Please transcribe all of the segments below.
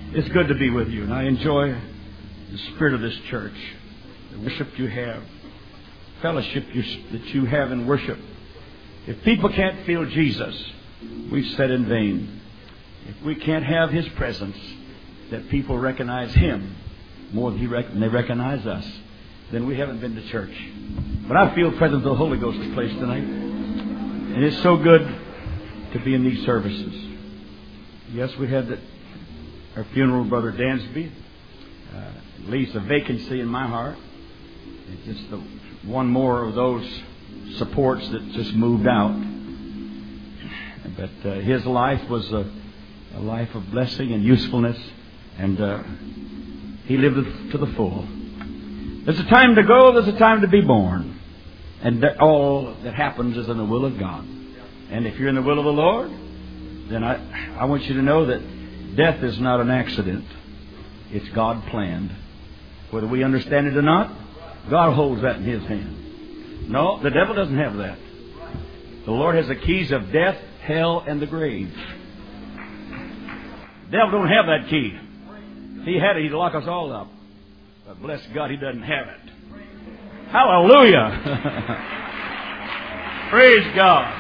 It's good to be with you, and I enjoy the spirit of this church, the worship you have, fellowship that you have in worship. If people can't feel Jesus, we've said in vain. If we can't have His presence, that people recognize Him more than they recognize us, then we haven't been to church. But I feel the presence of the Holy Ghost in this place tonight. And it's so good to be in these services. Yes, we had our funeral, Brother Dansby. Leaves a vacancy in my heart. It's just one more of those supports that just moved out. But his life was a life of blessing and usefulness, and he lived it to the full. There's a time to go, there's a time to be born. And all that happens is in the will of God. And if you're in the will of the Lord, then I want you to know that death is not an accident. It's God planned. Whether we understand it or not, God holds that in His hand. No, the devil doesn't have that. The Lord has the keys of death, hell, and the grave. The devil don't have that key. If he had it, he'd lock us all up. But bless God, he doesn't have it. Hallelujah! Praise God.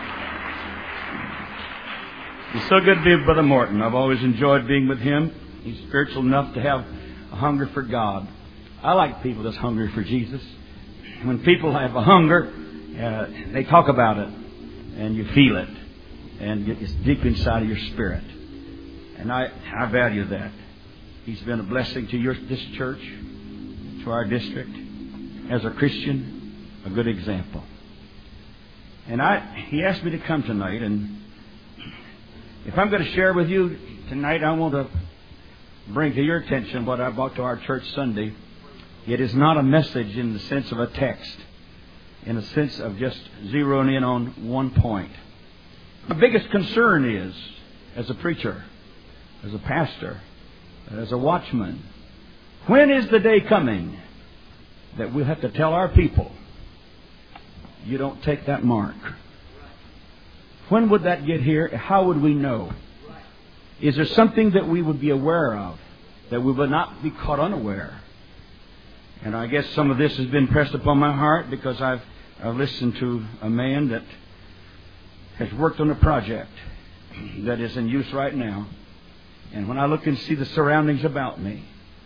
It's so good to be with Brother Morton. I've always enjoyed being with him. He's spiritual enough to have a hunger for God. I like people that's hungry for Jesus. When people have a hunger, they talk about it, and you feel it, and it's deep inside of your spirit. And I value that. He's been a blessing to this church, to our district, as a Christian, a good example. And he asked me to come tonight, and if I'm going to share with you tonight, I want to bring to your attention what I brought to our church Sunday. It is not a message in the sense of a text, in a sense of just zeroing in on one point. My biggest concern is, as a preacher, as a pastor, as a watchman, when is the day coming that we'll have to tell our people, you don't take that mark? When would that get here? How would we know? Is there something that we would be aware of, that we would not be caught unaware? And I guess some of this has been pressed upon my heart because I've listened to a man that has worked on a project that is in use right now. And when I look and see the surroundings about me,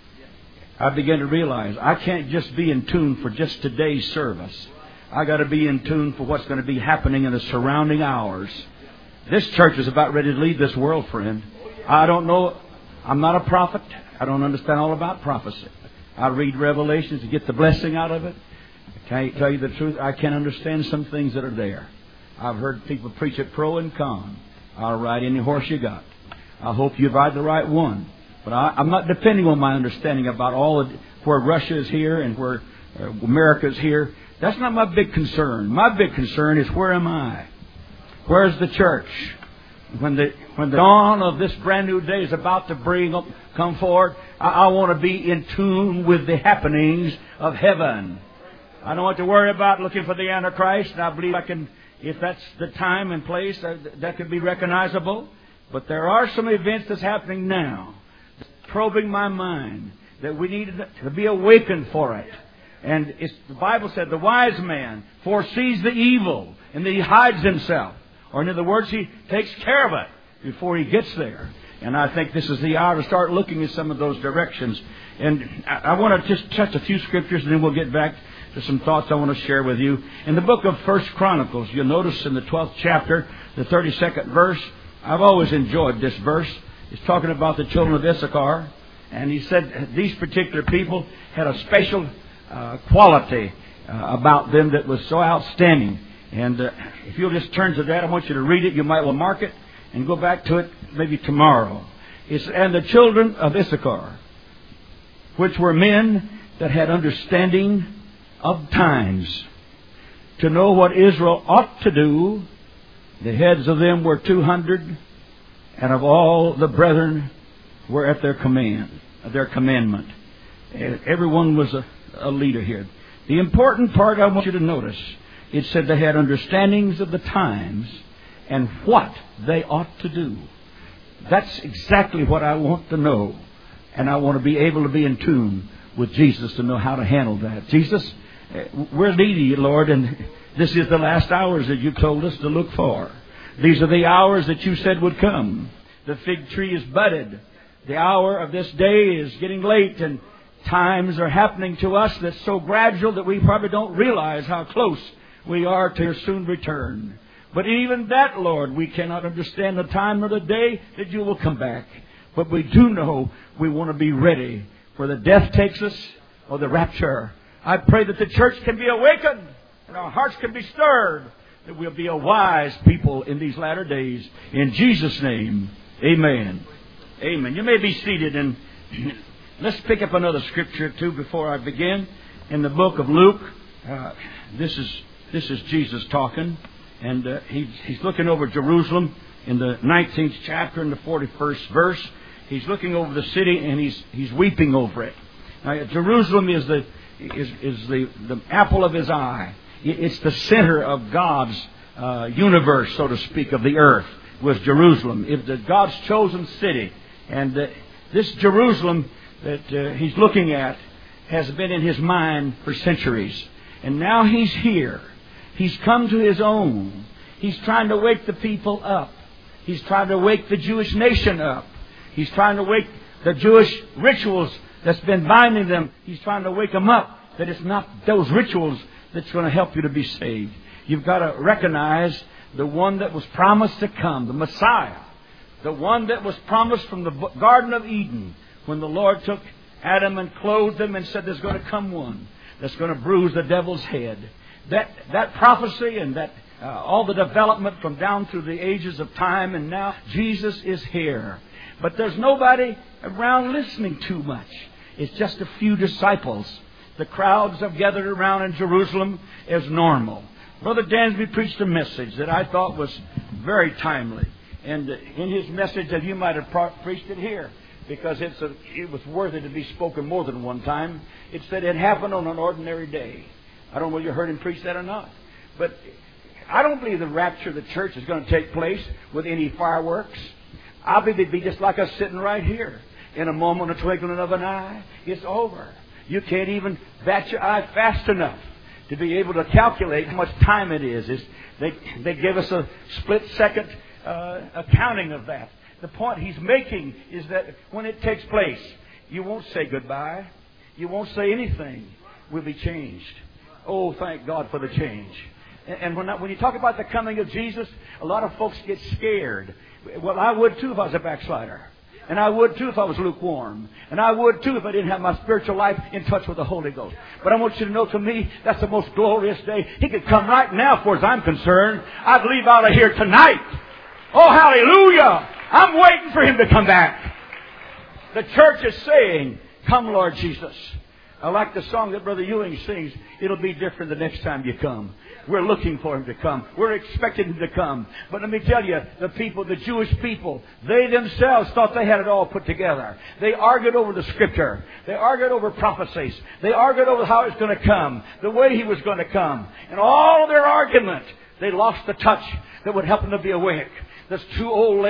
I begin to realize I can't just be in tune for just today's service. I got to be in tune for what's going to be happening in the surrounding hours. This church is about ready to leave this world, friend. I don't know. I'm not a prophet. I don't understand all about prophecy. I read Revelations to get the blessing out of it. Can I tell you the truth? I can't understand some things that are there. I've heard people preach it pro and con. I'll ride any horse you got. I hope you ride the right one. But I'm not depending on my understanding about where Russia is here and where America is here. That's not my big concern. My big concern is, where am I? Where's the church? When the dawn of this brand new day is about to come forward, I want to be in tune with the happenings of heaven. I don't have to worry about looking for the Antichrist. And I believe if that's the time and place, that could be recognizable. But there are some events that's happening now, probing my mind, that we need to be awakened for it. And the Bible said the wise man foresees the evil and he hides himself. Or in other words, he takes care of it before he gets there. And I think this is the hour to start looking at some of those directions. And I want to just touch a few scriptures, and then we'll get back to some thoughts I want to share with you. In the book of 1 Chronicles, you'll notice in the 12th chapter, the 32nd verse, I've always enjoyed this verse. It's talking about the children of Issachar. And he said these particular people had a special quality about them that was so outstanding. And if you'll just turn to that, I want you to read it. You might well mark it and go back to it maybe tomorrow. And the children of Issachar, which were men that had understanding of times, to know what Israel ought to do. The heads of them were 200, and of all the brethren were at their commandment. Everyone was a leader here. The important part I want you to notice, it said they had understandings of the times and what they ought to do. That's exactly what I want to know. And I want to be able to be in tune with Jesus to know how to handle that. Jesus, we're needy, Lord, and this is the last hours that you told us to look for. These are the hours that you said would come. The fig tree is budded. The hour of this day is getting late, and times are happening to us that's so gradual that we probably don't realize how close we are to your soon return. But even that, Lord, we cannot understand the time or the day that you will come back. But we do know we want to be ready for the death takes us or the rapture. I pray that the church can be awakened and our hearts can be stirred, that we'll be a wise people in these latter days. In Jesus' name, amen. Amen. You may be seated, and let's pick up another scripture too before I begin. In the book of Luke, this is Jesus talking, and he's looking over Jerusalem in the 19th chapter and the 41st verse. He's looking over the city and he's weeping over it. Now, Jerusalem is the apple of his eye. It's the center of God's universe, so to speak, of the earth, was Jerusalem. It's God's chosen city. And this Jerusalem that he's looking at has been in his mind for centuries. And now he's here. He's come to his own. He's trying to wake the people up. He's trying to wake the Jewish nation up. He's trying to wake the Jewish rituals that's been binding them. He's trying to wake them up that it's not those rituals that's going to help you to be saved. You've got to recognize the one that was promised to come, the Messiah. The one that was promised from the Garden of Eden when the Lord took Adam and clothed him and said there's going to come one that's going to bruise the devil's head. That prophecy and that all the development from down through the ages of time, and now Jesus is here. But there's nobody around listening too much. It's just a few disciples. The crowds have gathered around in Jerusalem as normal. Brother Dansby preached a message that I thought was very timely. And in his message, that you might have preached it here, because it was worthy to be spoken more than one time. It said it happened on an ordinary day. I don't know whether you heard him preach that or not. But I don't believe the rapture of the church is going to take place with any fireworks. I believe it'd be just like us sitting right here. In a moment, a twinkling of an eye, it's over. You can't even bat your eye fast enough to be able to calculate how much time it is. They give us a split-second accounting of that. The point he's making is that when it takes place, you won't say goodbye. You won't say anything. We'll be changed. Oh, thank God for the change. And when you talk about the coming of Jesus, a lot of folks get scared. Well, I would too if I was a backslider. And I would too if I was lukewarm. And I would too if I didn't have my spiritual life in touch with the Holy Ghost. But I want you to know, to me, that's the most glorious day. He could come right now, as far as I'm concerned. I'd leave out of here tonight. Oh, hallelujah! I'm waiting for Him to come back. The church is saying, "Come, Lord Jesus." I like the song that Brother Ewing sings. It'll be different the next time you come. We're looking for Him to come. We're expecting Him to come. But let me tell you, the people, the Jewish people, they themselves thought they had it all put together. They argued over the Scripture. They argued over prophecies. They argued over how it's going to come, the way He was going to come. And all of their argument, they lost the touch that would help them to be awake. There's two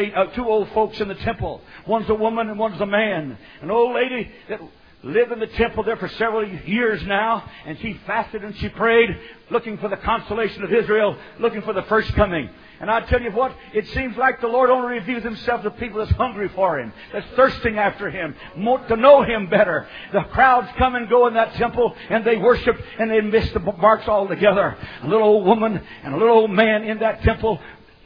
old folks in the temple. One's a woman and one's a man. An old lady that lived in the temple there for several years now, and she fasted and she prayed, looking for the consolation of Israel, looking for the first coming. And I tell you what, it seems like the Lord only reveals Himself to people that's hungry for Him, that's thirsting after Him, to know Him better. The crowds come and go in that temple, and they worship, and they miss the marks altogether. A little old woman and a little old man in that temple,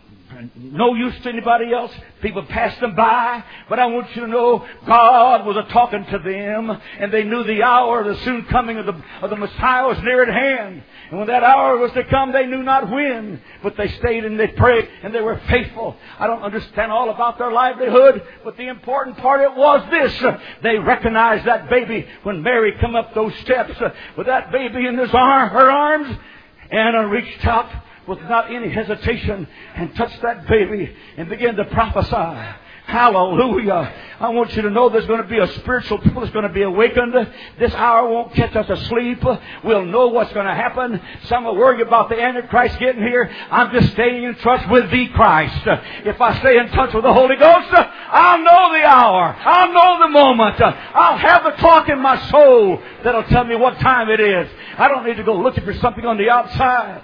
no use to anybody else. People passed them by. But I want you to know, God was a-talking to them, and they knew the hour of the soon coming of the Messiah was near at hand. And when that hour was to come, they knew not when. But they stayed and they prayed and they were faithful. I don't understand all about their livelihood, but the important part it was this. They recognized that baby when Mary come up those steps with that baby in her arms. Anna reached out without any hesitation and touched that baby and began to prophesy. Hallelujah. I want you to know there's going to be a spiritual people that's going to be awakened. This hour won't catch us asleep. We'll know what's going to happen. Some will worry about the Antichrist getting here. I'm just staying in touch with the Christ. If I stay in touch with the Holy Ghost, I'll know the hour. I'll know the moment. I'll have the clock in my soul that'll tell me what time it is. I don't need to go looking for something on the outside.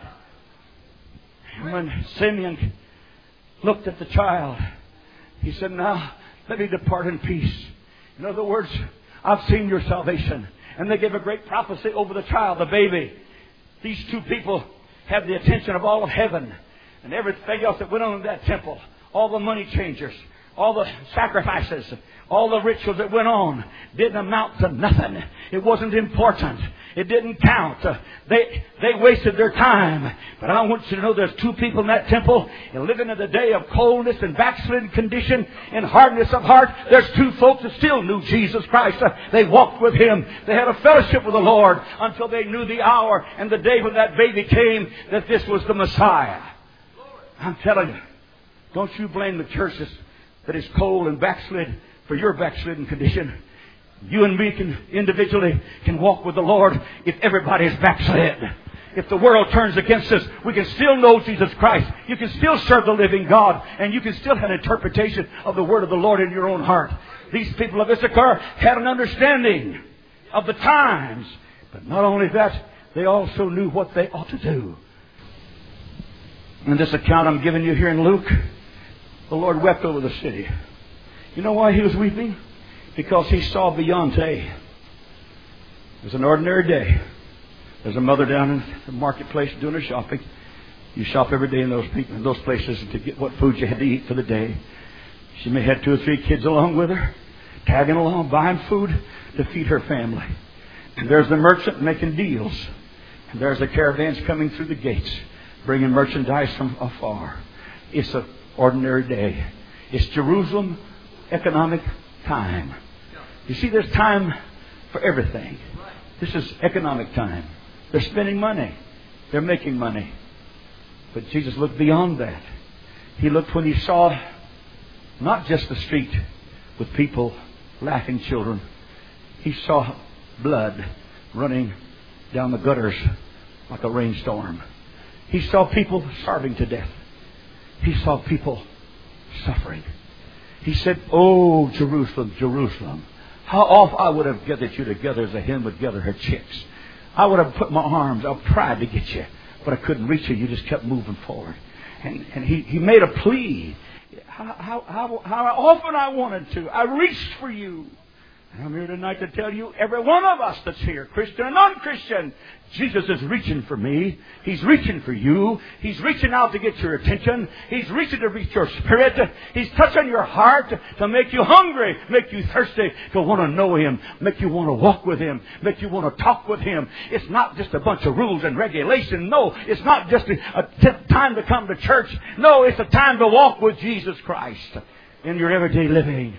When Simeon looked at the child, he said, now, let me depart in peace. In other words, I've seen your salvation. And they gave a great prophecy over the child, the baby. These two people had the attention of all of heaven and everything else that went on in that temple. All the money changers, all the sacrifices, all the rituals that went on didn't amount to nothing. It wasn't important. It didn't count. They wasted their time. But I want you to know there's two people in that temple and living in the day of coldness and backslidden condition and hardness of heart. There's two folks that still knew Jesus Christ. They walked with Him. They had a fellowship with the Lord until they knew the hour and the day when that baby came that this was the Messiah. I'm telling you, don't you blame the churches that is cold and backslid for your backslidden condition. You and me can individually can walk with the Lord if everybody is backslid. If the world turns against us, we can still know Jesus Christ. You can still serve the living God. And you can still have an interpretation of the word of the Lord in your own heart. These people of Issachar had an understanding of the times. But not only that, they also knew what they ought to do. In this account I'm giving you here in Luke, the Lord wept over the city. You know why He was weeping? Because He saw beyond day. It was an ordinary day. There's a mother down in the marketplace doing her shopping. You shop every day in those places to get what food you had to eat for the day. She may have 2 or 3 kids along with her, tagging along, buying food to feed her family. And there's the merchant making deals. And there's the caravans coming through the gates, bringing merchandise from afar. It's an ordinary day. It's Jerusalem economic time. You see, there's time for everything. This is economic time. They're spending money. They're making money. But Jesus looked beyond that. He looked when He saw not just the street with people, laughing children. He saw blood running down the gutters like a rainstorm. He saw people starving to death. He saw people suffering. He said, "Oh, Jerusalem, Jerusalem, how oft I would have gathered you together as a hen would gather her chicks. I would have put my arms, I've tried to get you, but I couldn't reach you. You just kept moving forward." And he made a plea. How often I wanted to. I reached for you. And I'm here tonight to tell you, every one of us that's here, Christian and non-Christian, Jesus is reaching for me. He's reaching for you. He's reaching out to get your attention. He's reaching to reach your spirit. He's touching your heart to make you hungry, make you thirsty, to want to know Him, make you want to walk with Him, make you want to talk with Him. It's not just a bunch of rules and regulations. No, it's not just a time to come to church. No, it's a time to walk with Jesus Christ in your everyday living.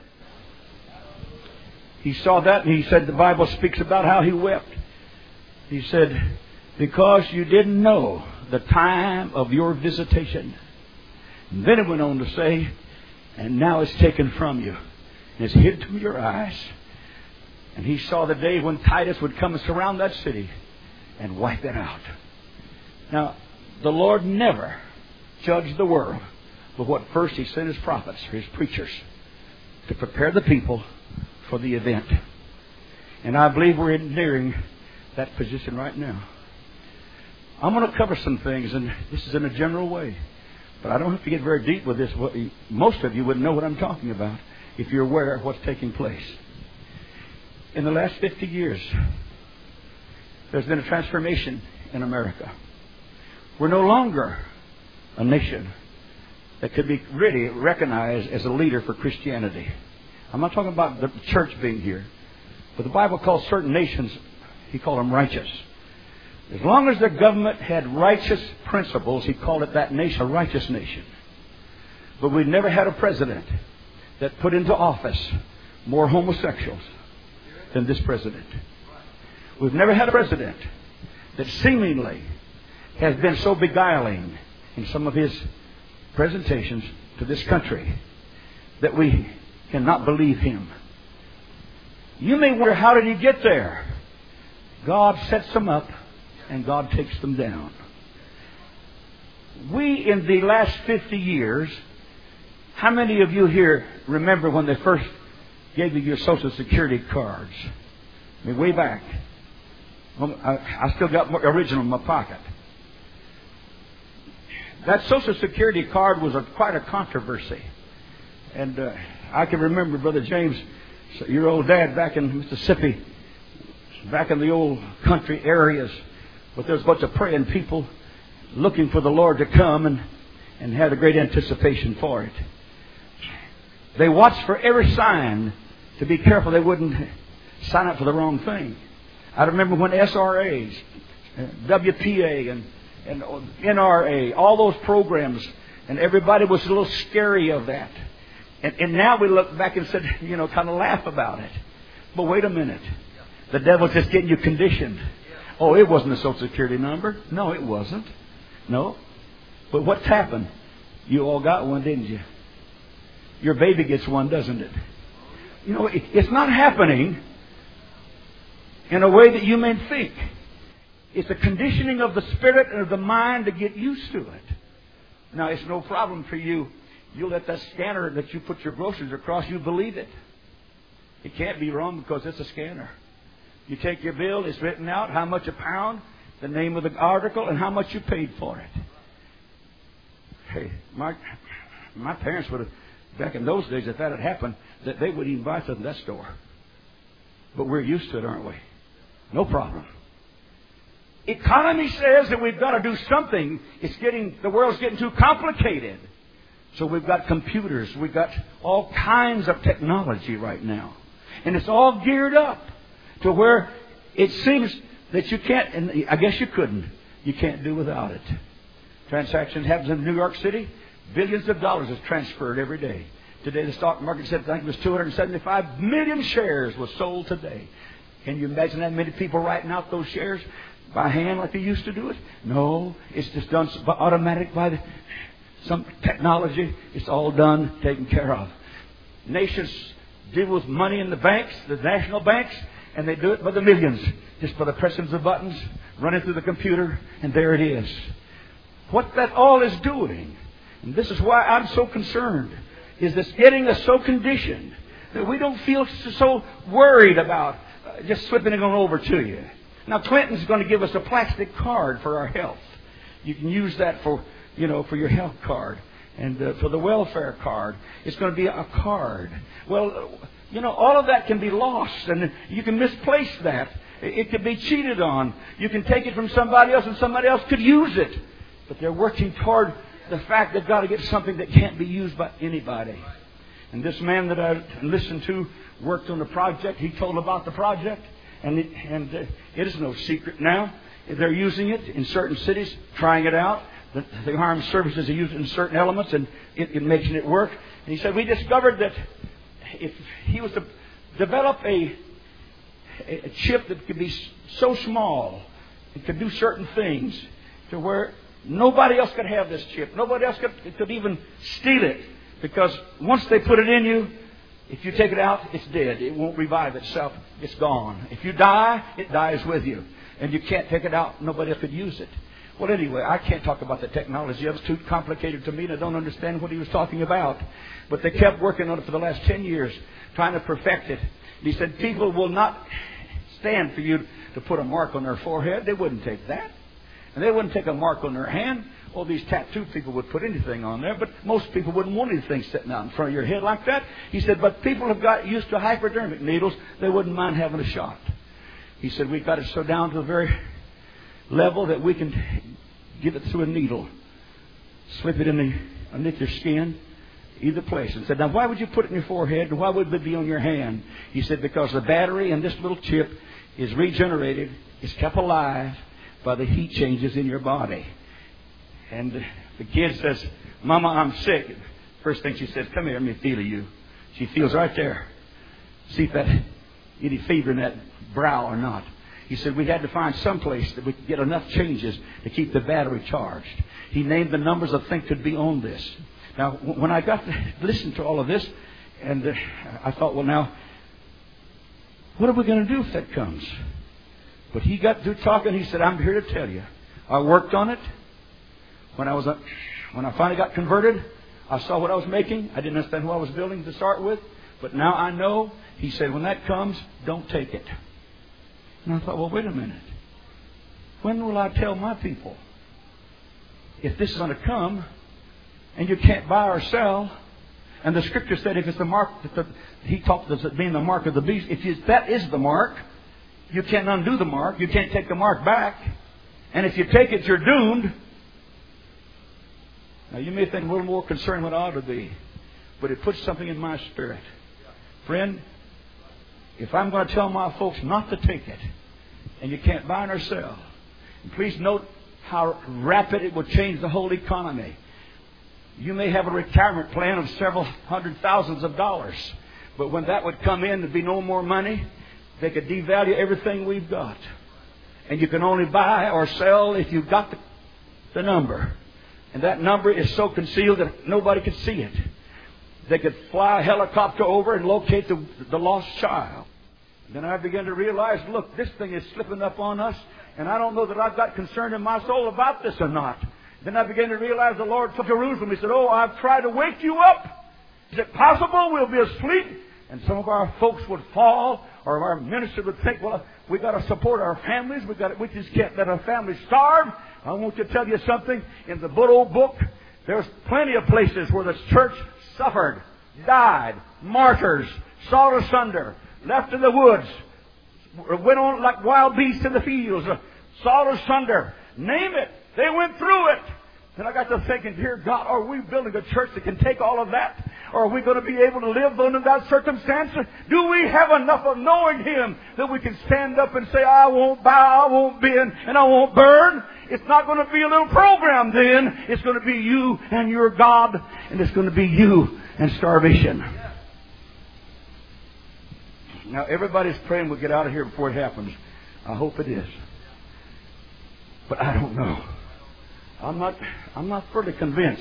He saw that and he said, the Bible speaks about how he wept. He said, because you didn't know the time of your visitation. And then it went on to say, and now it's taken from you. And it's hid from your eyes. And he saw the day when Titus would come and surround that city and wipe it out. Now, the Lord never judged the world. But what first He sent His prophets, His preachers, to prepare the people for the event. And I believe we're nearing that position right now. I'm going to cover some things, and this is in a general way. But I don't have to get very deep with this. Most of you would know what I'm talking about if you're aware of what's taking place. In the last 50 years, there's been a transformation in America. We're no longer a nation that could be really recognized as a leader for Christianity. I'm not talking about the church being here. But the Bible calls certain nations, He called them righteous. As long as the government had righteous principles, He called it that nation, a righteous nation. But we've never had a president that put into office more homosexuals than this president. We've never had a president that seemingly has been so beguiling in some of his presentations to this country that we cannot believe Him. You may wonder, how did He get there? God sets them up and God takes them down. We, in the last 50 years, how many of you here remember when they first gave you your Social Security cards? I mean, way back. I still got my original in my pocket. That Social Security card was quite a controversy. And I can remember Brother James, your old dad, back in Mississippi, back in the old country areas, but there was a bunch of praying people looking for the Lord to come and had a great anticipation for it. They watched for every sign to be careful they wouldn't sign up for the wrong thing. I remember when SRAs, WPA, and NRA, all those programs, and everybody was a little scary of that. And now we look back and said, kind of laugh about it. But wait a minute. The devil's just getting you conditioned. Oh, it wasn't a Social Security number. No, it wasn't. No. But what's happened? You all got one, didn't you? Your baby gets one, doesn't it? It's not happening in a way that you may think. It's a conditioning of the spirit and of the mind to get used to it. Now, it's no problem for you. You let that scanner that you put your groceries across, you believe it. It can't be wrong because it's a scanner. You take your bill, it's written out, how much a pound, the name of the article, and how much you paid for it. Hey, my parents would have, back in those days, if that had happened, that they wouldn't even buy something at that store. But we're used to it, aren't we? No problem. Economy says that we've got to do something. The world's getting too complicated. So we've got computers. We've got all kinds of technology right now. And it's all geared up to where it seems that you can't, and I guess you couldn't. You can't do without it. Transactions happens in New York City. Billions of dollars is transferred every day. Today the stock market said, I think it was 275 million shares was sold today. Can you imagine that many people writing out those shares by hand like they used to do it? No, it's just done automatic by some technology. It's all done, taken care of. Nations deal with money in the banks, the national banks, and they do it by the millions. Just by the pressing of the buttons, running through the computer, and there it is. What that all is doing, and this is why I'm so concerned, is this getting us so conditioned that we don't feel so worried about just slipping it on over to you. Now, Clinton's going to give us a plastic card for our health. You can use that for your health card. And for the welfare card, it's going to be a card. Well, all of that can be lost, and you can misplace that. It could be cheated on. You can take it from somebody else, and somebody else could use it. But they're working toward the fact they've got to get something that can't be used by anybody. And this man that I listened to worked on the project. He told about the project, and it is no secret now. They're using it in certain cities, trying it out. The armed services are using it in certain elements, and it makes it work. And he said, we discovered that if he was to develop a chip that could be so small, it could do certain things to where nobody else could have this chip. Nobody else could even steal it. Because once they put it in you, if you take it out, it's dead. It won't revive itself. It's gone. If you die, it dies with you. And you can't take it out. Nobody else could use it. Well, anyway, I can't talk about the technology. It was too complicated to me, and I don't understand what he was talking about. But they kept working on it for the last 10 years, trying to perfect it. And he said, people will not stand for you to put a mark on their forehead. They wouldn't take that. And they wouldn't take a mark on their hand. All these tattoo people would put anything on there, but most people wouldn't want anything sitting out in front of your head like that. He said, but people have got used to hypodermic needles. They wouldn't mind having a shot. He said, we've got it so down to the very level that we can give it through a needle, slip it underneath your skin, either place. And said, now why would you put it in your forehead and why would it be on your hand? He said, because the battery in this little chip is regenerated, is kept alive by the heat changes in your body. And the kid says, Mama, I'm sick. First thing she says, come here, let me feel you. She feels right there. See if that any fever in that brow or not. He said we had to find some place that we could get enough changes to keep the battery charged. He named the numbers I think could be on this. Now, when I got to listen to all of this, And I thought, well, now, what are we going to do if that comes? But he got through talking. He said, I'm here to tell you. I worked on it. When I finally got converted, I saw what I was making. I didn't understand who I was building to start with. But now I know. He said, when that comes, don't take it. And I thought, well, wait a minute. When will I tell my people? If this is going to come, and you can't buy or sell, and the Scripture said if it's the mark, he talked about it being the mark of the beast. If that is the mark, you can't undo the mark. You can't take the mark back. And if you take it, you're doomed. Now, you may think a little more concerned than what I ought to be, but it puts something in my spirit. Friend, if I'm going to tell my folks not to take it, and you can't buy nor sell, and please note how rapid it will change the whole economy. You may have a retirement plan of several hundred thousands of dollars, but when that would come in, there'd be no more money. They could devalue everything we've got. And you can only buy or sell if you've got the number. And that number is so concealed that nobody could see it. They could fly a helicopter over and locate the lost child. Then I began to realize, look, this thing is slipping up on us, and I don't know that I've got concern in my soul about this or not. Then I began to realize the Lord took Jerusalem. He said, oh, I've tried to wake you up. Is it possible we'll be asleep? And some of our folks would fall, or our minister would think, well, we've got to support our families. We just can't let our families starve. I want to tell you something. In the good old book, there's plenty of places where the church suffered, died, martyrs, sawed asunder, left in the woods, went on like wild beasts in the fields, sawed asunder. Name it. They went through it. And I got to thinking, dear God, are we building a church that can take all of that? Or are we going to be able to live under that circumstance? Do we have enough of knowing Him that we can stand up and say, I won't bow, I won't bend, and I won't burn? It's not going to be a little program then. It's going to be you and your God, and it's going to be you and starvation. Now, everybody's praying we'll get out of here before it happens. I hope it is. But I don't know. I'm not fully convinced.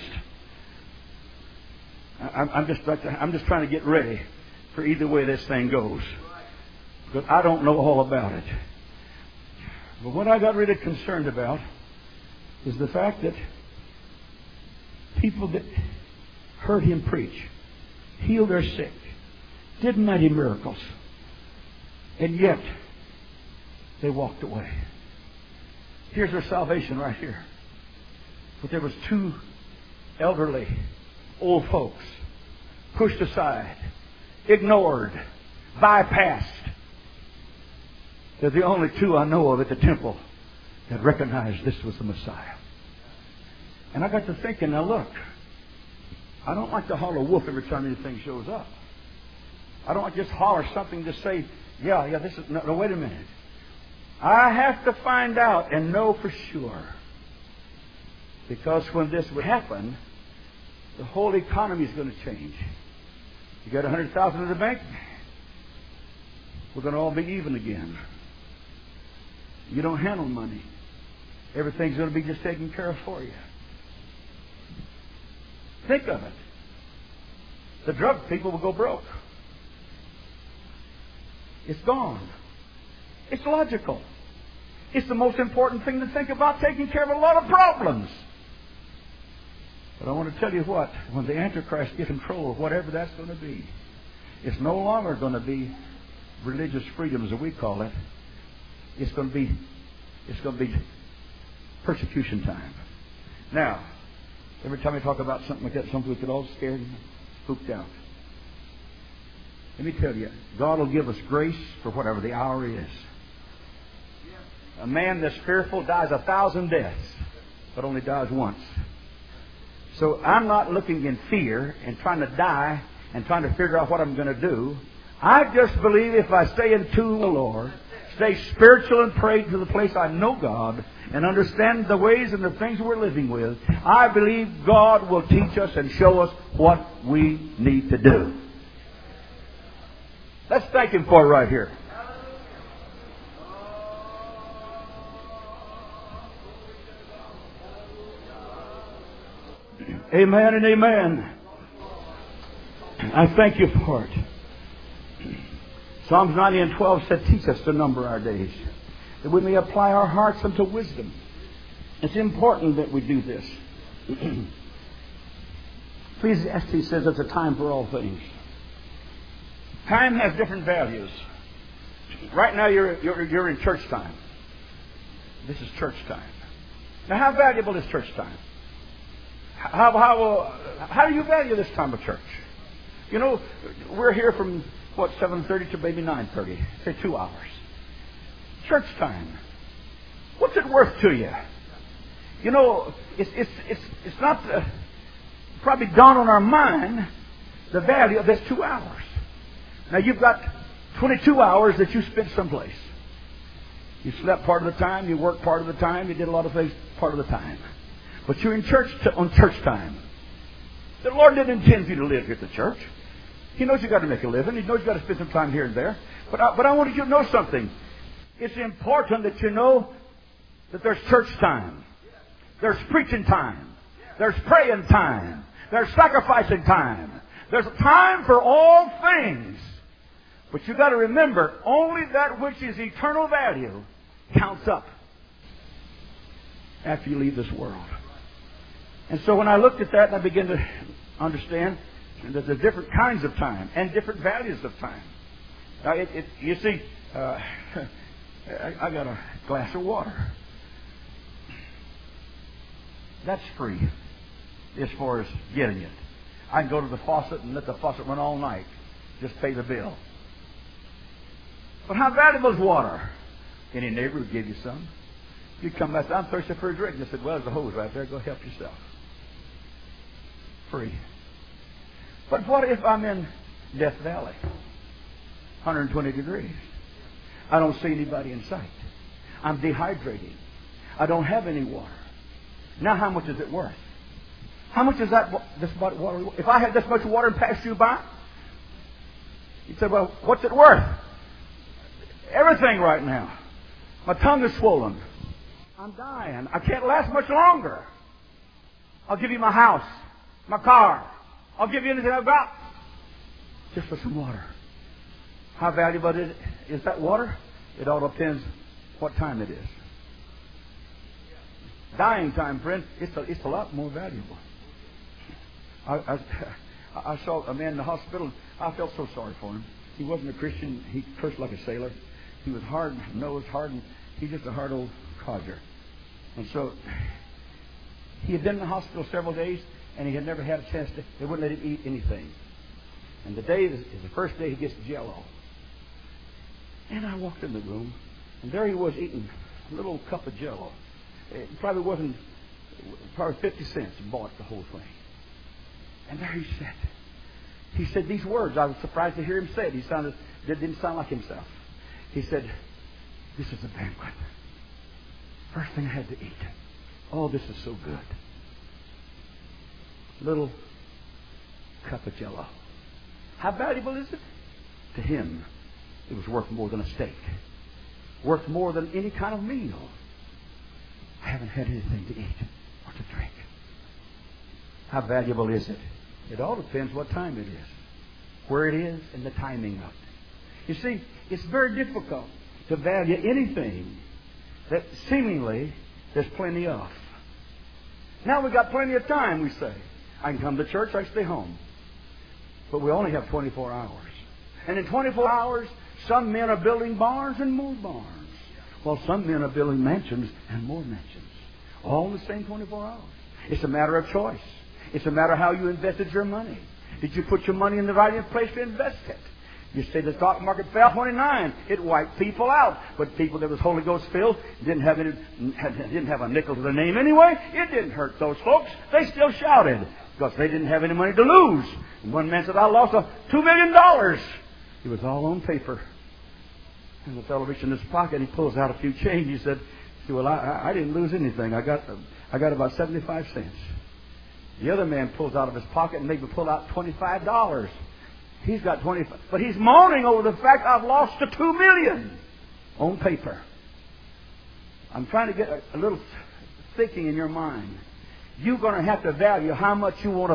I'm just trying to get ready for either way this thing goes. Because I don't know all about it. But what I got really concerned about is the fact that people that heard Him preach, healed their sick, did mighty miracles, and yet they walked away. Here's their salvation right here. But there was two elderly, old folks pushed aside, ignored, bypassed. They're the only two I know of at the temple that recognized this was the Messiah. And I got to thinking, now look, I don't like to holler wolf every time anything shows up. I don't like to just holler something to say, yeah, this is... No, wait a minute. I have to find out and know for sure. Because when this would happen, the whole economy is going to change. You got 100,000 in the bank, we're going to all be even again. You don't handle money. Everything's going to be just taken care of for you. Think of it. The drug people will go broke. It's gone. It's logical. It's the most important thing to think about, taking care of a lot of problems. But I want to tell you what, when the Antichrist gets control of whatever that's going to be, it's no longer going to be religious freedom as we call it. It's going to be persecution time. Now, every time I talk about something like that, some people get all scared and spooked out. Let me tell you, God will give us grace for whatever the hour is. A man that's fearful dies 1,000 deaths, but only dies once. So I'm not looking in fear and trying to die and trying to figure out what I'm going to do. I just believe if I stay in tune with the Lord, stay spiritual and pray to the place I know God and understand the ways and the things we're living with, I believe God will teach us and show us what we need to do. Let's thank Him for it right here. Amen and amen. I thank you for it. Psalms 90 and 12 said, teach us to number our days, that we may apply our hearts unto wisdom. It's important that we do this. Ecclesiastes says it's a time for all things. Time has different values. Right now you're in church time. This is church time. Now how valuable is church time? How do you value this time of church? You know, we're here from 7:30 to maybe 9:30. Say 2 hours. Church time. What's it worth to you? You know, it's not probably dawned on our mind the value of this 2 hours. Now you've got 22 hours that you spent someplace. You slept part of the time, you worked part of the time, you did a lot of things part of the time. But you're in church on church time. The Lord didn't intend for you to live here at the church. He knows you've got to make a living. He knows you've got to spend some time here and there. But I want you to know something. It's important that you know that there's church time. There's preaching time. There's praying time. There's sacrificing time. There's time for all things. But you've got to remember, only that which is eternal value counts up after you leave this world. And so when I looked at that, I began to understand that there's different kinds of time and different values of time. Now, you see, I got a glass of water. That's free as far as getting it. I can go to the faucet and let the faucet run all night. Just pay the bill. But how valuable is water? Any neighbor would give you some. You come back, I'm thirsty for a drink. They said, well, there's a hose right there. Go help yourself. Free. But what if I'm in Death Valley? 120 degrees. I don't see anybody in sight. I'm dehydrating. I don't have any water. Now how much is it worth? How much is this water? If I had this much water and passed you by, you'd say, well, what's it worth? Everything right now. My tongue is swollen. I'm dying. I can't last much longer. I'll give you my house, my car. I'll give you anything I've got just for some water. How valuable is that water? It all depends what time it is. Dying time, friend, it's a lot more valuable. I saw a man in the hospital. I felt so sorry for him. He wasn't a Christian. He cursed like a sailor. He was hard-nosed, hardened. He's just a hard old codger. And so he had been in the hospital several days, and he had never had a chance to. They wouldn't let him eat anything. And the day is the first day he gets Jell-O. And I walked in the room, and there he was eating a little cup of Jell-O. It probably 50 cents and bought the whole thing. And there he sat. He said these words. I was surprised to hear him say it. It didn't sound like himself. He said, this is a banquet. First thing I had to eat. Oh, this is so good. Little cup of Jell-O. How valuable is it? To him, it was worth more than a steak. Worth more than any kind of meal. I haven't had anything to eat or to drink. How valuable is it? It all depends what time it is, where it is, and the timing of it. You see, it's very difficult to value anything that seemingly there's plenty of. Now we've got plenty of time, we say. I can come to church, I can stay home. But we only have 24 hours. And in 24 hours, some men are building barns and more barns. While some men are building mansions and more mansions. All in the same 24 hours. It's a matter of choice. It's a matter of how you invested your money. Did you put your money in the right place to invest it? You say the stock market fell 29. It wiped people out. But people that was Holy Ghost filled didn't have a nickel to their name anyway. It didn't hurt those folks. They still shouted because they didn't have any money to lose. And one man said, I lost $2 million. It was all on paper. And the fellow reached in his pocket. He pulls out a few change. He said, well, I didn't lose anything. I got about 75 cents. The other man pulls out of his pocket and maybe pull out $25. He's got 25, but he's moaning over the fact I've lost the $2 million on paper. I'm trying to get a little thinking in your mind. You're going to have to value how much you want to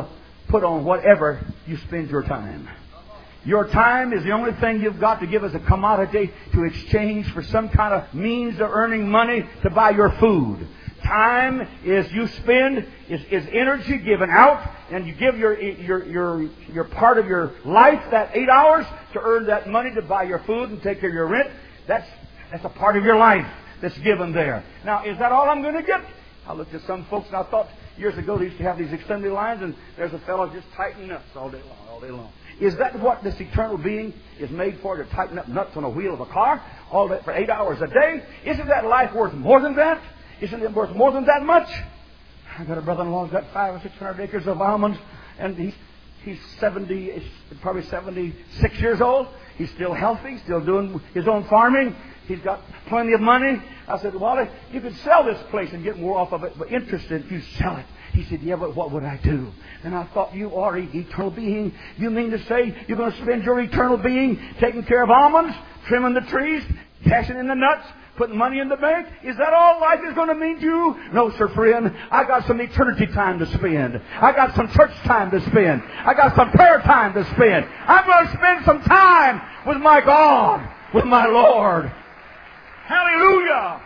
put on whatever you spend your time. Your time is the only thing you've got to give as a commodity to exchange for some kind of means of earning money to buy your food. Time is you spend, is energy given out, and you give your part of your life, that 8 hours, to earn that money to buy your food and take care of your rent. That's a part of your life that's given there. Now, is that all I'm going to get? I looked at some folks and I thought years ago they used to have these assembly lines, and there's a fellow just tightening nuts all day long. Is that what this eternal being is made for, to tighten up nuts on a wheel of a car all day for 8 hours a day? Isn't that life worth more than that? Isn't it worth more than that much? I got a brother-in-law who's got 500 or 600 acres of almonds, and he's probably 76 years old. He's still healthy, still doing his own farming. He's got plenty of money. I said, Wally, you could sell this place and get more off of it, but interested if you sell it. He said, yeah, but what would I do? And I thought, you are an eternal being. You mean to say you're going to spend your eternal being taking care of almonds, trimming the trees, cashing in the nuts, putting money in the bank? Is that all life is going to mean to you? No, sir, friend. I got some eternity time to spend. I got some church time to spend. I got some prayer time to spend. I'm going to spend some time with my God, with my Lord. Hallelujah!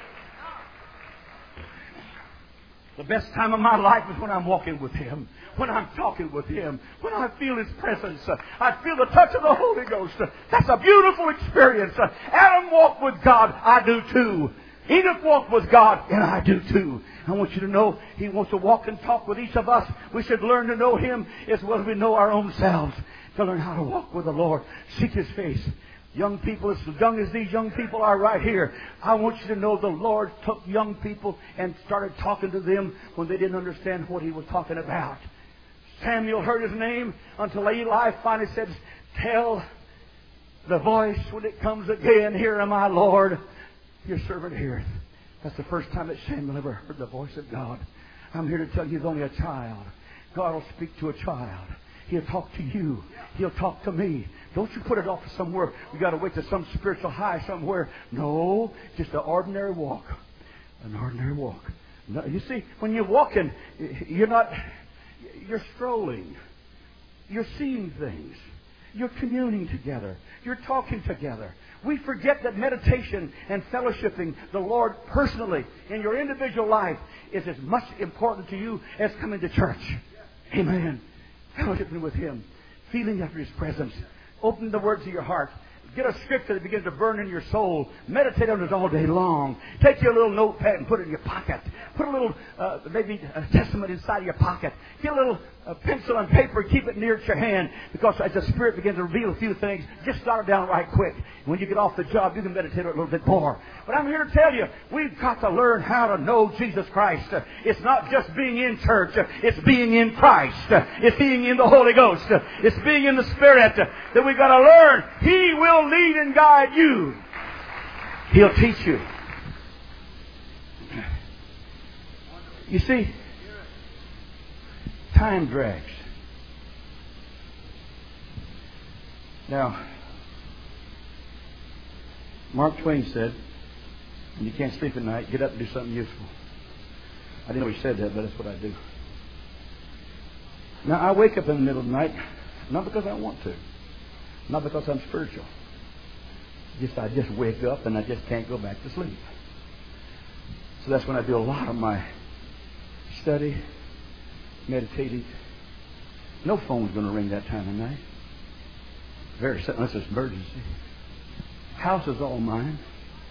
The best time of my life is when I'm walking with Him, when I'm talking with Him, when I feel His presence. I feel the touch of the Holy Ghost. That's a beautiful experience. Adam walked with God. I do too. Enoch walked with God, and I do too. I want you to know He wants to walk and talk with each of us. We should learn to know Him as well as we know our own selves, to learn how to walk with the Lord. Seek His face. Young people, as young as these young people are right here, I want you to know the Lord took young people and started talking to them when they didn't understand what He was talking about. Samuel heard his name until Eli finally said, tell the voice when it comes again, here am I, Lord, your servant heareth. That's the first time that Samuel ever heard the voice of God. I'm here to tell you he's only a child. God will speak to a child. He'll talk to you. He'll talk to me. Don't you put it off somewhere. We got to wait to some spiritual high somewhere. No, just an ordinary walk. An ordinary walk. No, you see, when you're walking, you're strolling. You're seeing things. You're communing together. You're talking together. We forget that meditation and fellowshipping the Lord personally in your individual life is as much important to you as coming to church. Amen. Fellowshipping with Him. Feeling after His presence. Open the words of your heart. Get a scripture that begins to burn in your soul. Meditate on it all day long. Take your little notepad and put it in your pocket. Put a little, maybe a testament inside of your pocket. Get a little pencil and paper. Keep it near your hand. Because as the Spirit begins to reveal a few things, just jot it down right quick. When you get off the job, you can meditate on it a little bit more. But I'm here to tell you, we've got to learn how to know Jesus Christ. It's not just being in church. It's being in Christ. It's being in the Holy Ghost. It's being in the Spirit that we've got to learn. He will lead and guide you. He'll teach you. You see, time drags. Now, Mark Twain said, when you can't sleep at night, get up and do something useful. I didn't know he said that, but that's what I do. Now, I wake up in the middle of the night, not because I want to, not because I'm spiritual. I just wake up and I just can't go back to sleep. So that's when I do a lot of my study, meditating. No phone's going to ring that time of night. Unless it's emergency. House is all mine.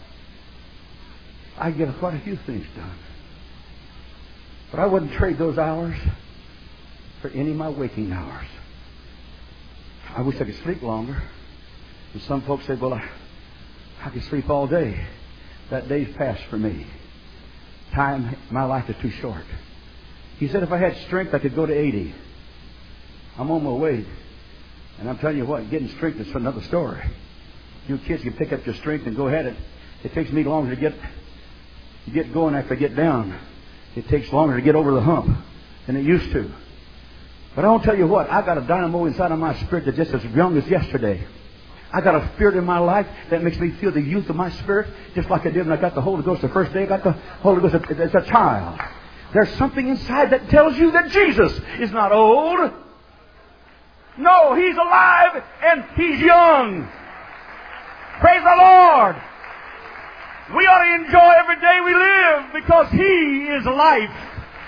I get quite a few things done. But I wouldn't trade those hours for any of my waking hours. I wish I could sleep longer. And some folks say, well, I can sleep all day. That day's passed for me. My life is too short. He said if I had strength, I could go to 80. I'm on my way. And I'm telling you what, getting strength is another story. You kids can pick up your strength and go ahead. It takes me longer to get going after I get down. It takes longer to get over the hump than it used to. But I want to tell you what, I got a dynamo inside of my spirit that's just as young as yesterday. I got a spirit in my life that makes me feel the youth of my spirit, just like I did when I got the Holy Ghost the first day I got the Holy Ghost as a child. There's something inside that tells you that Jesus is not old. No, He's alive and He's young. Praise the Lord. We ought to enjoy every day we live because He is life.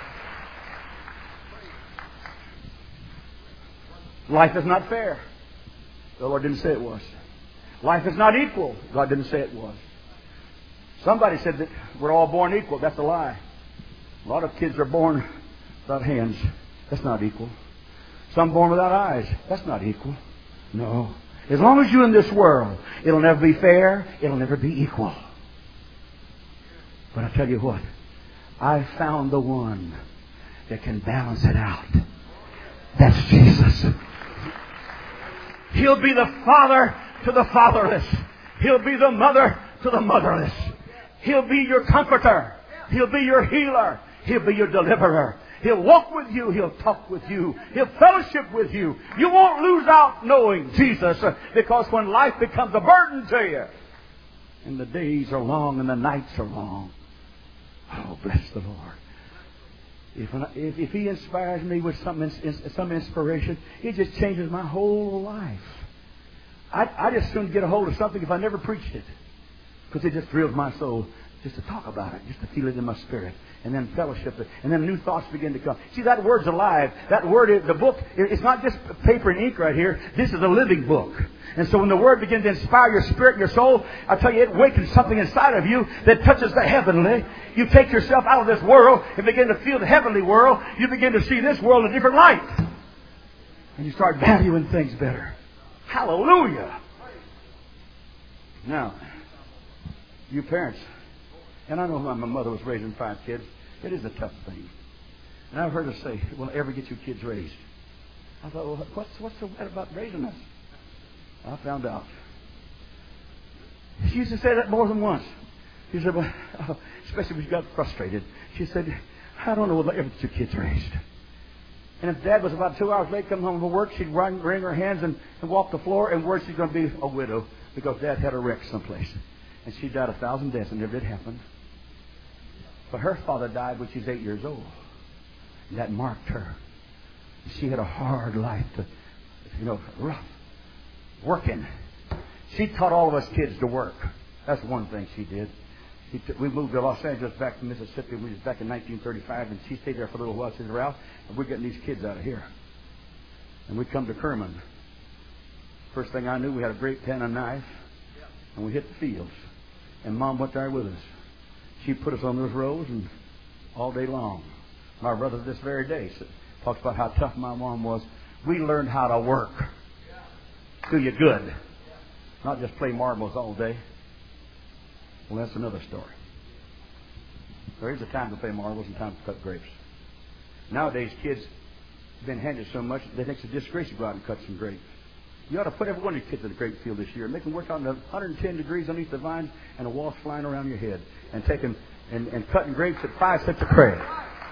Life is not fair. The Lord didn't say it was. Life is not equal. God didn't say it was. Somebody said that we're all born equal. That's a lie. A lot of kids are born without hands. That's not equal. Some born without eyes. That's not equal. No. As long as you're in this world, it'll never be fair. It'll never be equal. But I tell you what, I found the one that can balance it out. That's Jesus. He'll be the father to the fatherless. He'll be the mother to the motherless. He'll be your comforter. He'll be your healer. He'll be your deliverer. He'll walk with you. He'll talk with you. He'll fellowship with you. You won't lose out knowing Jesus, because when life becomes a burden to you, and the days are long and the nights are long, oh, bless the Lord. If He inspires me with some inspiration, it just changes my whole life. I just soon get a hold of something if I never preached it, because it just thrills my soul just to talk about it, just to feel it in my spirit, and then fellowship it, and then new thoughts begin to come. See, that Word's alive. That Word, the book, it's not just paper and ink right here. This is a living book. And so when the Word begins to inspire your spirit and your soul, I tell you, it wakens something inside of you that touches the heavenly. You take yourself out of this world and begin to feel the heavenly world. You begin to see this world in a different light. And you start valuing things better. Hallelujah! Now, you parents, and I know my mother was raising 5 kids. It is a tough thing. And I've heard her say, "Well, ever get your kids raised?" I thought, well, what's so bad about raising us? I found out. She used to say that more than once. She said, well, especially when she got frustrated, she said, "I don't know whether ever get your kids raised." And if Dad was about 2 hours late coming home from work, she'd wring her hands and walk the floor, and worse, she's going to be a widow because Dad had a wreck someplace. And she died 1,000 deaths, and never did happen. But her father died when she was 8 years old. And that marked her. She had a hard life, rough, working. She taught all of us kids to work. That's one thing she did. We moved to Los Angeles back from Mississippi. We was back in 1935, and she stayed there for a little while. She said, "Ralph, we're getting these kids out of here." And we come to Kerman. First thing I knew, we had a great pen and knife, and we hit the fields. And Mom went there with us. She put us on those rows, and all day long. My brother, this very day, talks about how tough my mom was. We learned how to work. Do you good. Not just play marbles all day. Well, that's another story. There is a time to play marbles and time to cut grapes. Nowadays, kids have been handed so much, they think it's a disgrace to go out and cut some grapes. You ought to put every one of your kids in the grape field this year and make them work out in 110 degrees underneath the vines and a wasp flying around your head, and taking and cutting grapes at 5 cents a crate.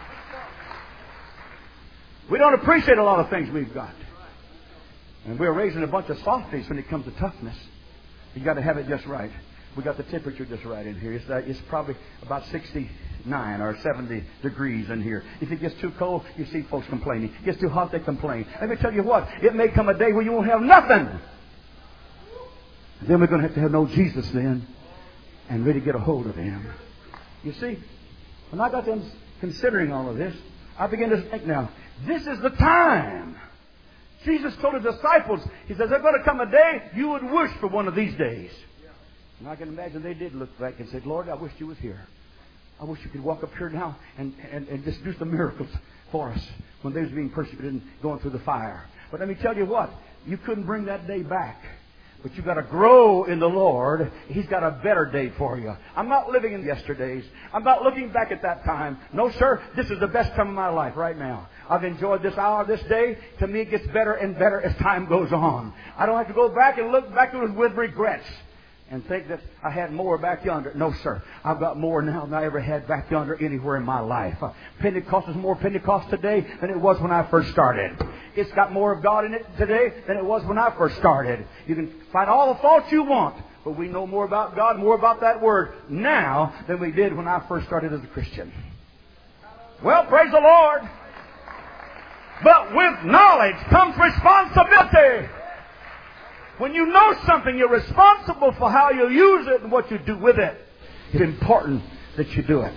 We don't appreciate a lot of things we've got. And we're raising a bunch of softies when it comes to toughness. You've got to have it just right. We got the temperature just right in here. It's probably about 69 or 70 degrees in here. If it gets too cold, you see folks complaining. It gets too hot, they complain. Let me tell you what, it may come a day where you won't have nothing. Then we're going to have no Jesus then, and really get a hold of Him. You see, when I got them considering all of this, I began to think now, this is the time. Jesus told His disciples, He says, there's going to come a day you would wish for one of these days. And I can imagine they did look back and said, Lord, I wish you was here. I wish you could walk up here now and just do some miracles for us when they was being persecuted and going through the fire. But let me tell you what, you couldn't bring that day back. But you've got to grow in the Lord. He's got a better day for you. I'm not living in yesterdays. I'm not looking back at that time. No, sir, this is the best time of my life right now. I've enjoyed this hour, this day. To me, it gets better and better as time goes on. I don't have to go back and look back with regrets and think that I had more back yonder. No, sir. I've got more now than I ever had back yonder anywhere in my life. Pentecost is more Pentecost today than it was when I first started. It's got more of God in it today than it was when I first started. You can find all the faults you want, but we know more about God, more about that Word now than we did when I first started as a Christian. Well, praise the Lord. But with knowledge comes responsibility. When you know something, you're responsible for how you use it and what you do with it. It's important that you do it.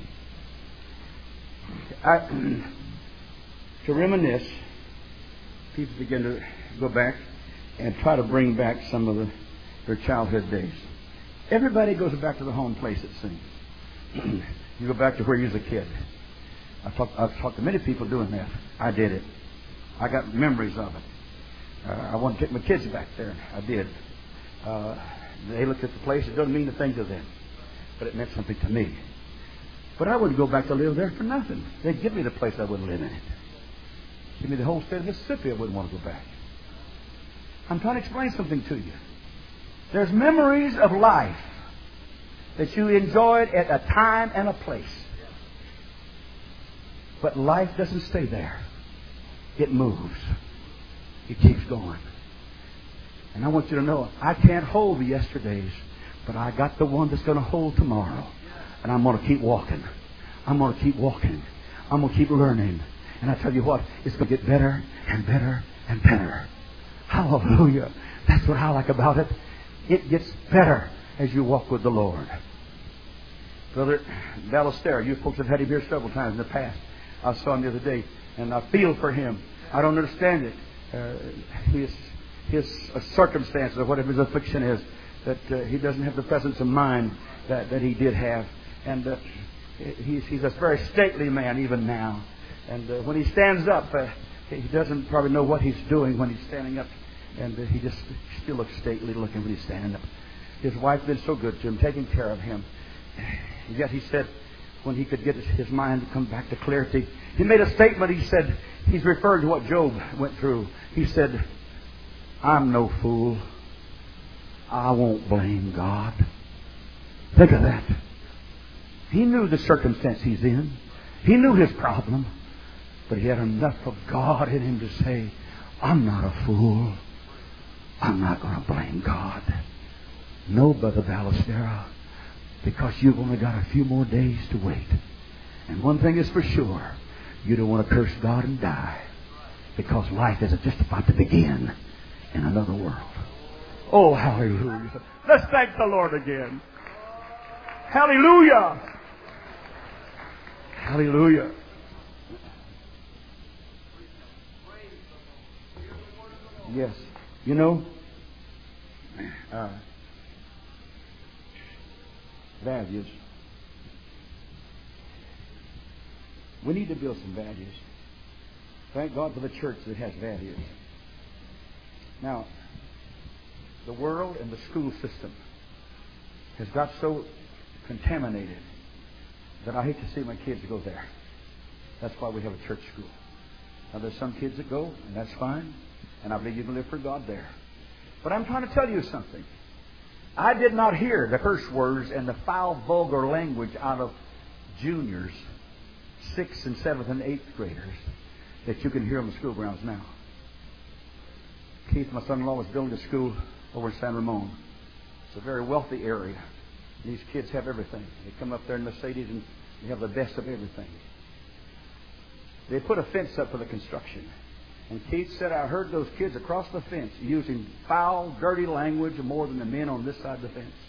To reminisce, people begin to go back and try to bring back some of their childhood days. Everybody goes back to the home place, it seems. You go back to where you was a kid. I've talked to many people doing that. I did it. I got memories of it. I want to take my kids back there. I did. They looked at the place. It doesn't mean a thing to them, but it meant something to me. But I wouldn't go back to live there for nothing. They'd give me the place, I wouldn't live in it. Give me the whole state of Mississippi, I wouldn't want to go back. I'm trying to explain something to you. There's memories of life that you enjoyed at a time and a place. But life doesn't stay there. It moves. It keeps going. And I want you to know, I can't hold the yesterdays, but I got the one that's going to hold tomorrow. And I'm going to keep walking. I'm going to keep walking. I'm going to keep learning. And I tell you what, it's going to get better and better and better. Hallelujah. That's what I like about it. It gets better as you walk with the Lord. Brother Ballester, you folks have had him here several times in the past. I saw him the other day, and I feel for him. I don't understand it. His circumstances, or whatever his affliction is, that he doesn't have the presence of mind that he did have. And he's a very stately man even now. And when he stands up, he doesn't probably know what he's doing when he's standing up. And he just still looks stately looking when he's standing up. His wife's been so good to him, taking care of him. And yet he said, when he could get his mind to come back to clarity, he made a statement. He said, he's referred to what Job went through. He said, I'm no fool. I won't blame God. Think of that. He knew the circumstance he's in. He knew his problem. But he had enough of God in him to say, I'm not a fool. I'm not going to blame God. No, Brother Ballestero, because you've only got a few more days to wait. And one thing is for sure, you don't want to curse God and die, because life is just about to begin in another world. Oh, hallelujah. Let's thank the Lord again. Hallelujah. Hallelujah. Yes. You know, values. We need to build some values. Thank God for the church that has values. Now, the world and the school system has got so contaminated that I hate to see my kids go there. That's why we have a church school. Now, there's some kids that go, and that's fine. And I believe you can live for God there. But I'm trying to tell you something. I did not hear the curse words and the foul, vulgar language out of juniors, 6th and 7th and 8th graders that you can hear on the school grounds now. Keith, my son-in-law, was building a school over in San Ramon. It's a very wealthy area. These kids have everything. They come up there in Mercedes and they have the best of everything. They put a fence up for the construction. And Keith said, I heard those kids across the fence using foul, dirty language more than the men on this side of the fence.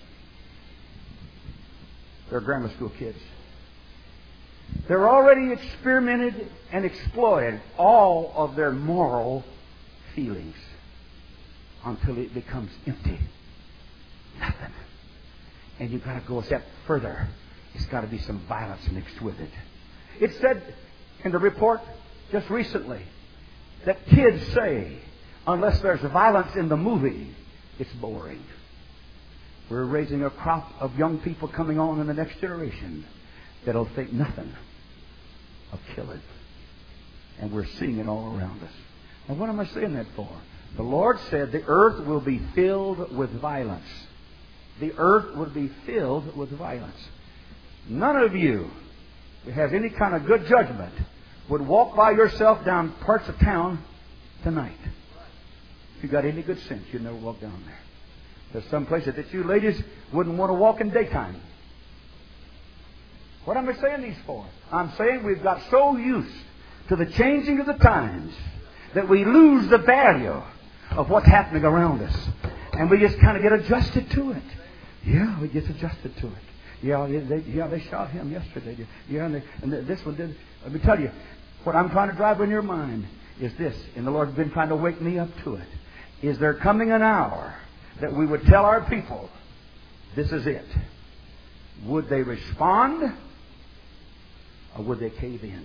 They're grammar school kids. They're already experimented and exploited all of their moral feelings until it becomes empty. Nothing. And you've got to go a step further. It's got to be some violence mixed with it. It said in the report just recently that kids say, unless there's violence in the movie, it's boring. We're raising a crop of young people coming on in the next generation that'll think nothing of killing. And we're seeing it all around us. Now, what am I saying that for? The Lord said the earth will be filled with violence. The earth will be filled with violence. None of you who has any kind of good judgment would walk by yourself down parts of town tonight. If you got any good sense, you'd never walk down there. There's some places that you ladies wouldn't want to walk in daytime. What am I saying these for? I'm saying we've got so used to the changing of the times that we lose the value of what's happening around us. And we just kind of get adjusted to it. Yeah, we get adjusted to it. Yeah, they shot him yesterday. Yeah, and this one did. Let me tell you, what I'm trying to drive in your mind is this, and the Lord's been trying to wake me up to it. Is there coming an hour that we would tell our people, this is it? Would they respond or would they cave in?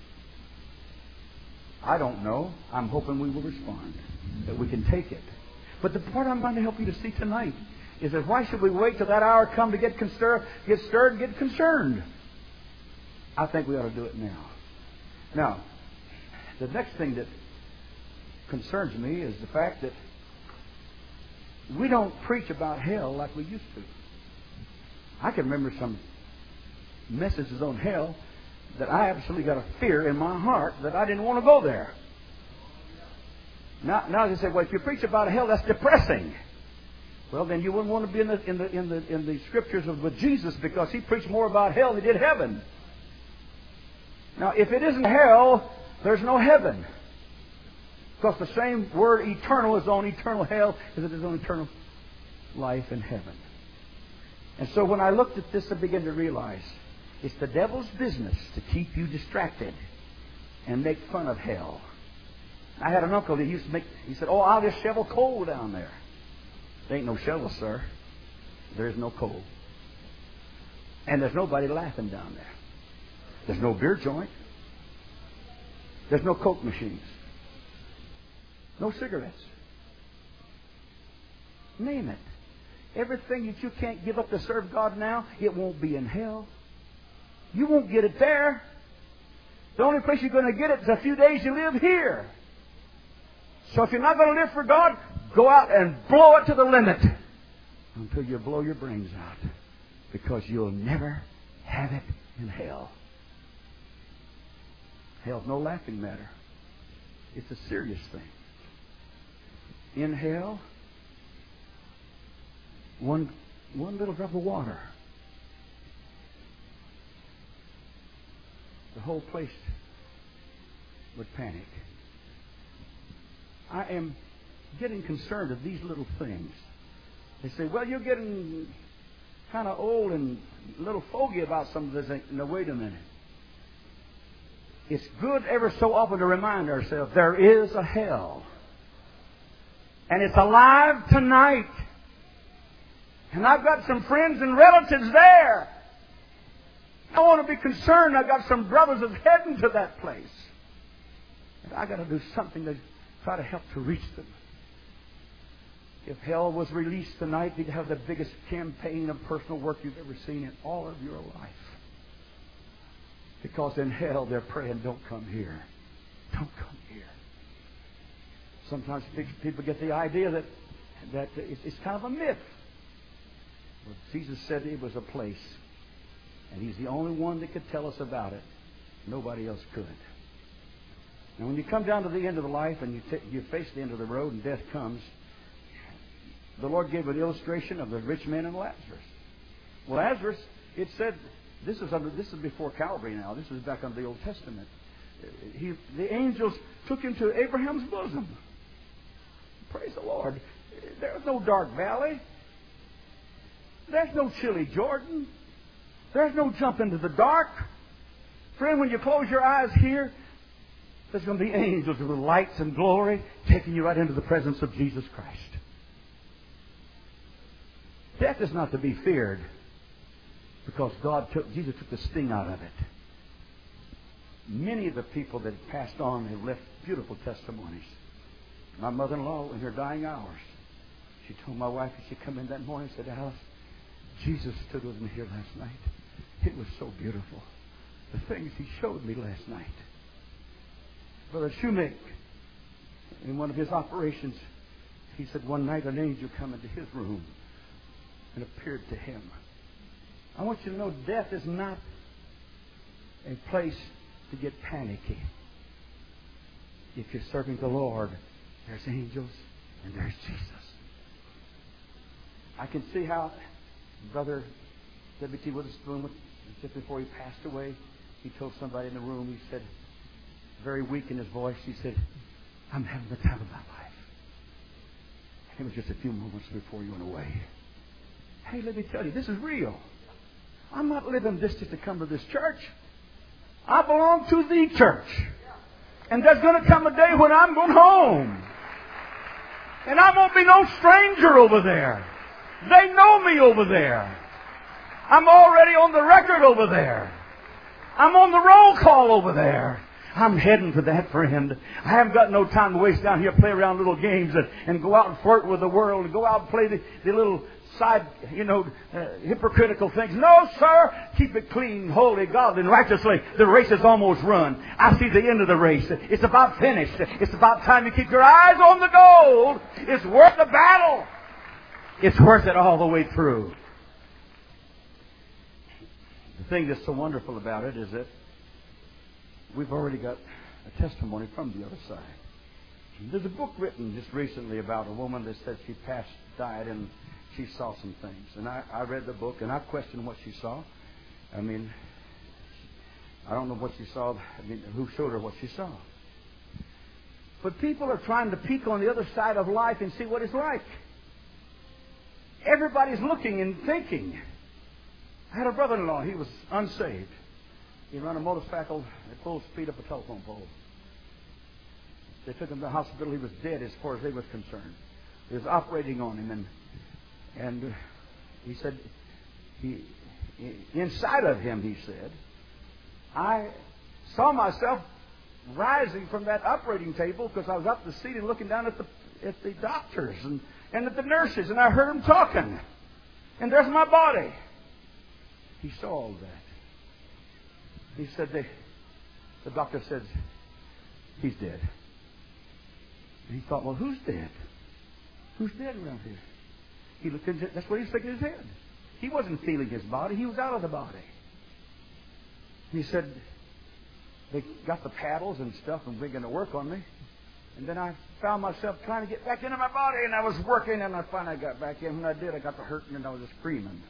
I don't know. I'm hoping we will respond, that we can take it. But the part I'm going to help you to see tonight is that why should we wait till that hour come to get stirred, get concerned? I think we ought to do it now. Now, the next thing that concerns me is the fact that we don't preach about hell like we used to. I can remember some messages on hell that I absolutely got a fear in my heart that I didn't want to go there. Now they say, well, if you preach about hell, that's depressing. Well, then you wouldn't want to be in the scriptures with Jesus, because he preached more about hell than he did heaven. Now, if it isn't hell, there's no heaven. Because the same word eternal is on eternal hell as it is on eternal life in heaven. And so when I looked at this, I began to realize it's the devil's business to keep you distracted and make fun of hell. I had an uncle that used to he said, oh, I'll just shovel coal down there. There ain't no shovel, sir. There is no coal. And there's nobody laughing down there. There's no beer joint. There's no Coke machines. No cigarettes. Name it. Everything that you can't give up to serve God now, it won't be in hell. You won't get it there. The only place you're going to get it is a few days you live here. So if you're not going to live for God, go out and blow it to the limit until you blow your brains out, because you'll never have it in hell. Hell's no laughing matter. It's a serious thing. In hell, one little drop of water, the whole place would panic. I am getting concerned of these little things. They say, well, you're getting kind of old and a little fogey about some of this. No, wait a minute. It's good ever so often to remind ourselves there is a hell. And it's alive tonight. And I've got some friends and relatives there. I want to be concerned. I've got some brothers that's heading to that place. And I've got to do something to try to help to reach them. If hell was released tonight, you'd have the biggest campaign of personal work you've ever seen in all of your life. Because in hell they're praying, don't come here. Don't come here. Sometimes people get the idea that it's kind of a myth. Well, Jesus said it was a place. And He's the only one that could tell us about it. Nobody else could. Now when you come down to the end of the life and you face the end of the road and death comes, the Lord gave an illustration of the rich man and Lazarus. Well, Lazarus, it said, this is before Calvary now. This is back under the Old Testament. The angels took him to Abraham's bosom. Praise the Lord. There's no dark valley. There's no chilly Jordan. There's no jump into the dark. Friend, when you close your eyes here, there's going to be angels with lights and glory taking you right into the presence of Jesus Christ. Death is not to be feared, because Jesus took the sting out of it. Many of the people that passed on have left beautiful testimonies. My mother-in-law, in her dying hours, she told my wife as she come in that morning, said, Alice, Jesus stood with me here last night. It was so beautiful. The things He showed me last night. Brother Shoemake, in one of his operations, he said one night an angel came into his room and appeared to him. I want you to know death is not a place to get panicky. If you're serving the Lord, there's angels and there's Jesus. I can see how Brother W.T. Witherspoon, just before he passed away, he told somebody in the room, he said, very weak in his voice. He said, I'm having the time of my life. It was just a few moments before you went away. Hey, let me tell you, this is real. I'm not living this just to come to this church. I belong to the church. And there's going to come a day when I'm going home. And I won't be no stranger over there. They know me over there. I'm already on the record over there. I'm on the roll call over there. I'm heading for that, friend. I haven't got no time to waste down here, play around little games and go out and flirt with the world and go out and play the little side, hypocritical things. No, sir. Keep it clean, holy, godly, and righteously. The race is almost run. I see the end of the race. It's about finished. It's about time you keep your eyes on the goal. It's worth the battle. It's worth it all the way through. The thing that's so wonderful about it is that we've already got a testimony from the other side. There's a book written just recently about a woman that said she died, and she saw some things. And I read the book, and I questioned what she saw. I mean, I don't know what she saw. I mean, who showed her what she saw? But people are trying to peek on the other side of life and see what it's like. Everybody's looking and thinking. I had a brother-in-law. He was unsaved. He ran a motorcycle at full speed up a telephone pole. They took him to the hospital. He was dead as far as they was concerned. They was operating on him, and he said, inside of him, he said, I saw myself rising from that operating table because I was up the seat and looking down at the doctors and at the nurses, and I heard them talking. And there's my body. He saw all that. He said, the doctor said, he's dead. And he thought, well, who's dead? Who's dead around here? He looked into, that's what he was thinking in his head. He wasn't feeling his body. He was out of the body. He said, they got the paddles and stuff and began to work on me. And then I found myself trying to get back into my body, and I was working, and I finally got back in. When I did, I got to hurting, and I was just screaming.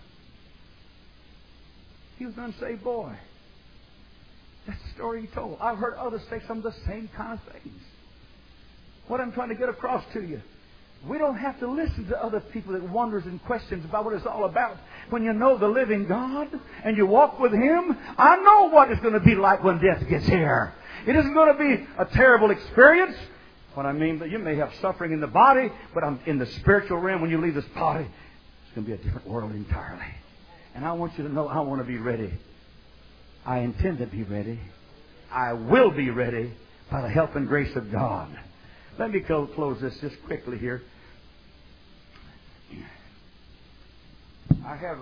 He was an unsaved boy. That's the story he told. I've heard others say some of the same kind of things. What I'm trying to get across to you, we don't have to listen to other people that wonders and questions about what it's all about. When you know the living God and you walk with Him, I know what it's going to be like when death gets here. It isn't going to be a terrible experience. What I mean, that you may have suffering in the body, but in the spiritual realm, when you leave this body, it's going to be a different world entirely. And I want you to know, I want to be ready. I intend to be ready. I will be ready by the help and grace of God. Let me close this just quickly here. I have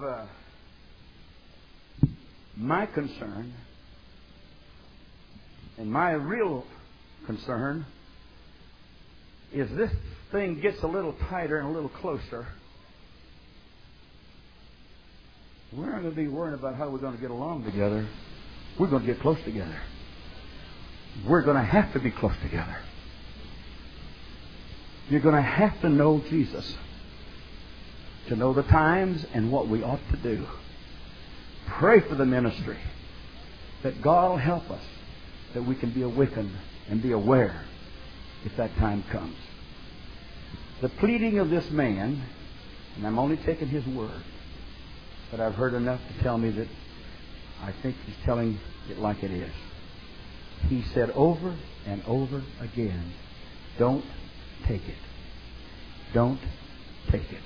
my concern, and my real concern is this thing gets a little tighter and a little closer. We're not going to be worrying about how we're going to get along together. We're going to get close together. We're going to have to be close together. You're going to have to know Jesus to know the times and what we ought to do. Pray for the ministry that God will help us, that we can be awakened and be aware if that time comes. The pleading of this man, and I'm only taking his word, but I've heard enough to tell me that I think he's telling it like it is. He said over and over again, don't take it. Don't take it.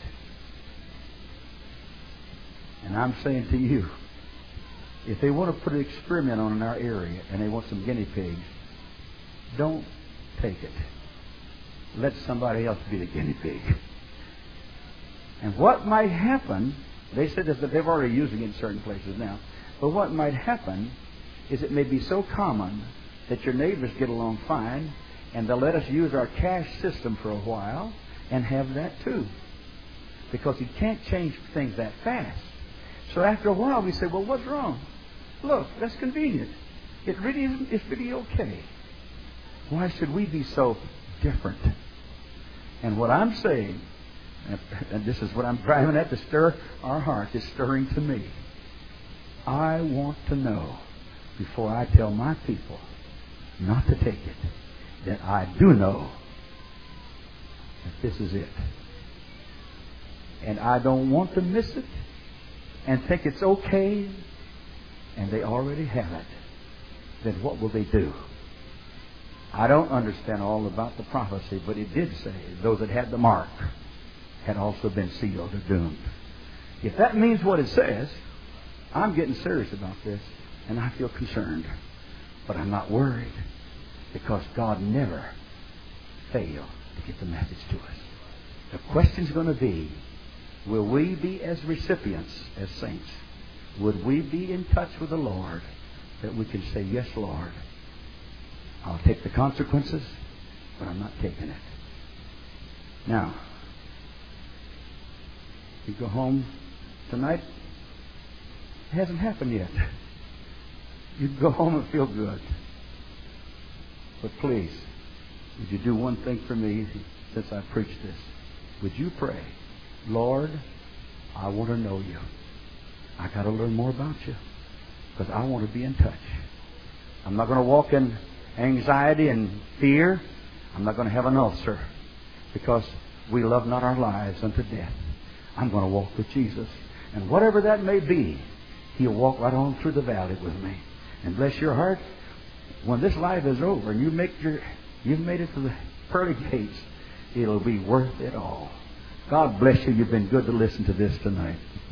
And I'm saying to you, if they want to put an experiment on in our area and they want some guinea pigs, don't take it. Let somebody else be the guinea pig. And what might happen, they said that they're already using it in certain places now, but what might happen is it may be so common that your neighbors get along fine and they'll let us use our cash system for a while and have that too. Because you can't change things that fast. So after a while we say, well, what's wrong? Look, that's convenient. It's really okay. Why should we be so different? And what I'm saying, and this is what I'm driving at to stir our hearts, is stirring to me. I want to know before I tell my people not to take it, then I do know that this is it. And I don't want to miss it and think it's okay, and they already have it. Then what will they do? I don't understand all about the prophecy, but it did say those that had the mark had also been sealed or doomed. If that means what it says, I'm getting serious about this, and I feel concerned. But I'm not worried, because God never failed to get the message to us. The question's going to be, will we be as recipients, as saints? Would we be in touch with the Lord that we can say, yes, Lord, I'll take the consequences, but I'm not taking it. Now, you go home tonight, it hasn't happened yet. You go home and feel good. But please, would you do one thing for me since I preached this? Would you pray, Lord, I want to know you. I got to learn more about you, because I want to be in touch. I'm not going to walk in anxiety and fear. I'm not going to have an ulcer, because we love not our lives unto death. I'm going to walk with Jesus. And whatever that may be, He'll walk right on through the valley with me. And bless your heart, when this life is over and you've made it to the pearly gates, it'll be worth it all. God bless you. You've been good to listen to this tonight.